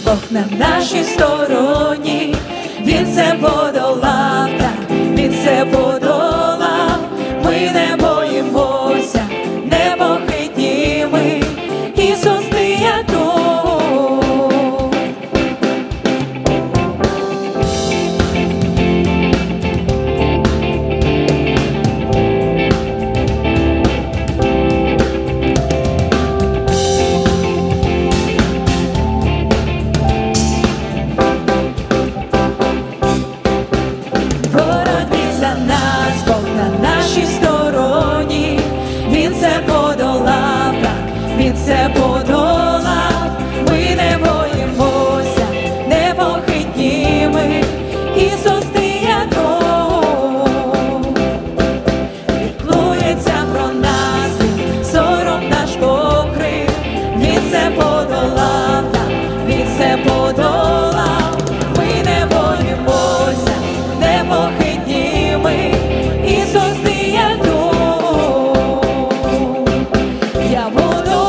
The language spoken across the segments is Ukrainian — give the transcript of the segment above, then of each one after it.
Бог на нашій стороні, Він все подолав, так, Він все подолав. Ми не боїмося, непохитні ми, Ісус, ти є тут. Все подолав, ми не боїмося, непохитні ми, Ісус, ти є тут. Піклується про нас, сором наш покрив, Він все подолав, так, Він все подолав, ми не боїмося, непохитні ми, Ісус, ти є тут. Я буду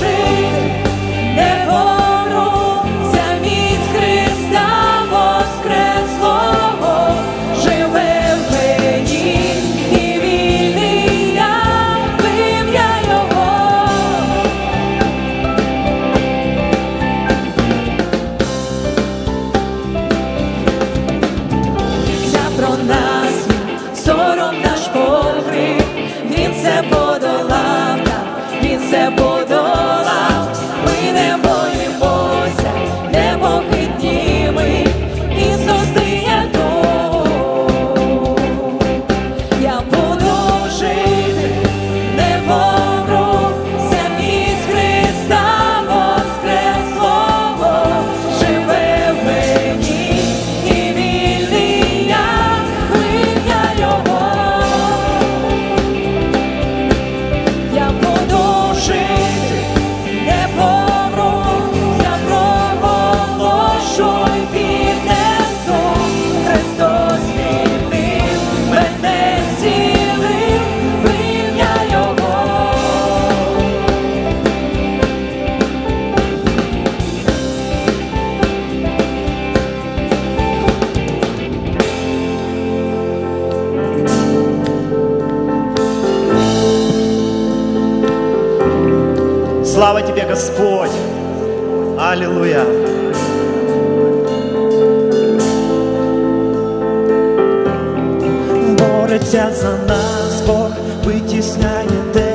все подолав, ми не боїмося, непохитні ми, Ісус, ти є тут. Я буду жити, не помру, замість Христа воскреслого, живе в мені, і вільний я, ім'я Його. Я буду Слава Тебе, Господь! Аллилуйя! Бореться за нас Бог, витісняє те,